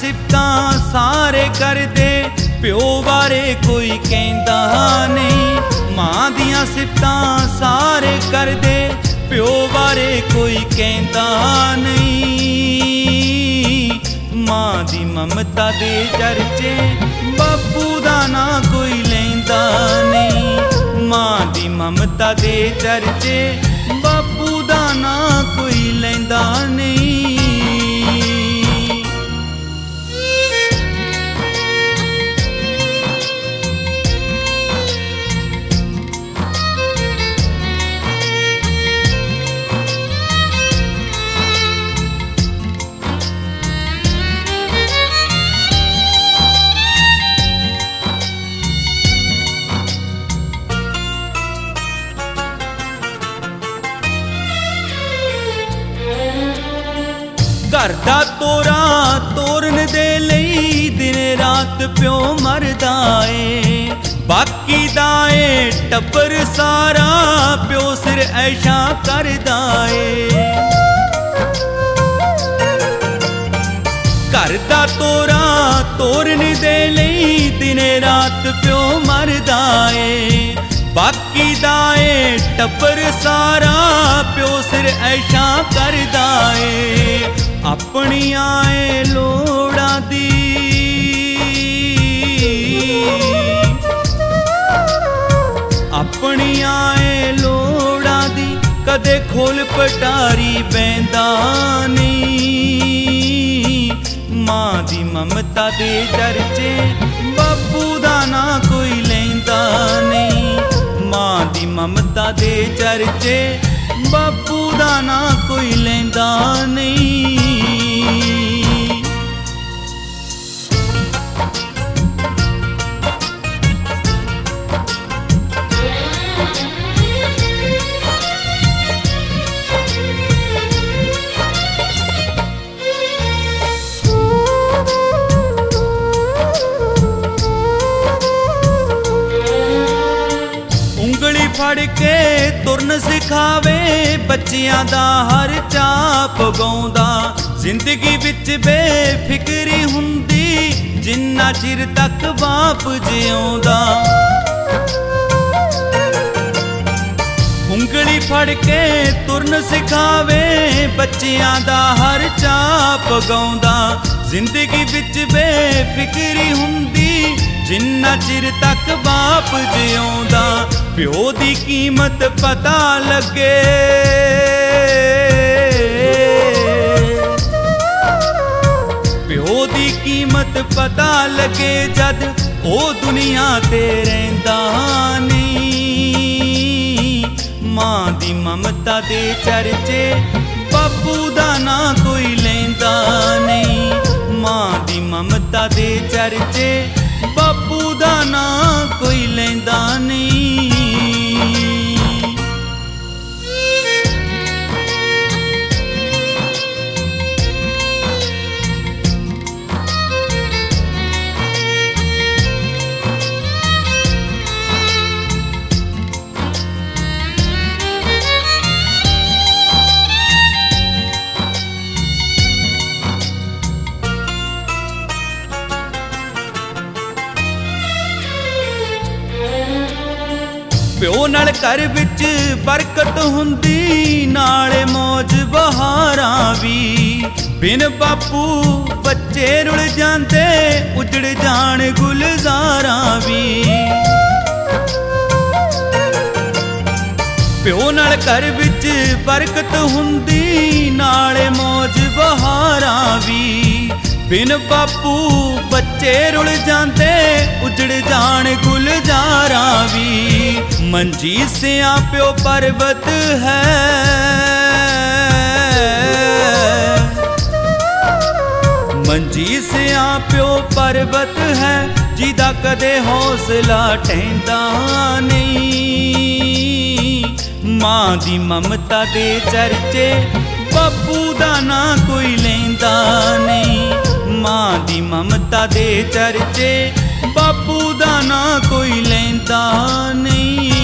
सिफतां सारे करदे, प्यो बारे कोई कहंदा नहीं। मां दियां सिफतां सारे करदे, प्यो बारे कोई कहंदा नहीं। मां दी ममता दे चर्चे, बापू दा ना कोई लैंदा नहीं। मां दी ममता दे चर्चे, बापू दा ना कोई लैंदा नहीं। घर दा तोरा तोरन दे लई दिन रात प्यो मरदा ए। बाकी दा ए टब्बर सारा प्यो सिर ऐशा करदा ए। घर दा तोरा तोरन दे लई दिन रात प्यो मरदा ए। बाकी दा ए टब्बर सारा प्यो सिर ऐशा करदा ए। अपनियां ए लोड़ा दी अपनियां ए लोड़ा दी कदे खोल पटारी बैंदा नहीं। मां दी ममता दे चर्चे, बापू दा ना कोई लैंदा नहीं। मां दी ममता दे चर्चे, बापू दा ना कोई लैंदा नहीं। ਉਂਗਲੀ ਫੜ ਕੇ ਤੁਰਨ ਸਿਖਾਵੇ, ਬੱਚਿਆਂ ਦਾ ਹਰ ਚਾਅ ਪਗਾਉਂਦਾ। ਜ਼ਿੰਦਗੀ ਵਿੱਚ ਬੇਫਿਕਰੀ ਹੁੰਦੀ, ਜਿੰਨਾ ਚਿਰ ਤੱਕ ਬਾਪ ਜਿਉਂਦਾ। ਉਂਗਲੀ ਫੜ ਕੇ ਤੁਰਨ ਸਿਖਾਵੇ, ਬੱਚਿਆਂ ਦਾ ਹਰ ਚਾਅ ਪਗਾਉਂਦਾ। ਜ਼ਿੰਦਗੀ ਵਿੱਚ ਬੇਫਿਕਰੀ ਹੁੰਦੀ, ਜਿੰਨਾ ਚਿਰ ਤੱਕ ਬਾਪ ਜਿਉਂਦਾ। ਪਿਓ ਦੀ ਕੀਮਤ ਪਤਾ ਲੱਗੇ, ਪਿਓ ਦੀ ਕੀਮਤ ਪਤਾ ਲੱਗੇ, ਜਦ ਉਹ ਦੁਨੀਆ ਤੇ ਰਹਿੰਦਾ ਨਹੀਂ। ਮਾਂ ਦੀ ਮਮਤਾ ਦੇ ਚਰਚੇ, ਬਾਪੂ ਦਾ ਨਾ ਕੋਈ ਲੈਂਦਾ ਨਹੀਂ। ਮਾਂ ਦੀ ਮਮਤਾ ਦੇ ਚਰਚੇ, ਬਾਪੂ ਦਾ ਨਾ ਕੋਈ ਲੈਂਦਾ ਨਹੀਂ। ਪਿਓ ਨਾਲ ਘਰ ਵਿੱਚ ਬਰਕਤ ਹੁੰਦੀ, ਨਾਲੇ ਮੌਜ ਬਹਾਰਾਂ ਵੀ। ਬਿਨ ਬਾਪੂ ਬੱਚੇ ਰੁਲ ਜਾਂਦੇ, ਉਜੜ ਜਾਣ ਗੁਲਜ਼ਾਰਾਂ ਵੀ। ਪਿਓ ਨਾਲ ਘਰ ਵਿੱਚ ਬਰਕਤ ਹੁੰਦੀ, ਨਾਲੇ ਮੌਜ ਬਹਾਰਾਂ ਵੀ। ਬਿਨ ਬਾਪੂ ਬੱਚੇ ਰੁਲ ਜਾਂਦੇ, ਉਜੜ ਜਾਣ ਗੁਲਜ਼ਾਰਾਂ ਵੀ। ਮੰਜੀ ਸਿਆਂ ਪਿਓ ਪਰਬਤ ਹੈ, ਮੰਜੀ ਸਿਆਂ ਪਿਓ ਪਰਬਤ ਹੈ, ਜਿਹਦਾ ਕਦੇ ਹੌਸਲਾ ਢਹਿੰਦਾ ਨਹੀਂ। ਮਾਂ ਦੀ ਮਮਤਾ ਦੇ ਚਰਚੇ, ਬਾਪੂ ਦਾ ਨਾ ਕੋਈ ਲੈਂਦਾ ਨਹੀਂ। ਮਾਂ ਦੀ ਮਮਤਾ ਦੇ ਚਰਚੇ, ਬਾਪੂ ਦਾ ਨਾ ਕੋਈ ਲੈਂਦਾ ਨਹੀਂ।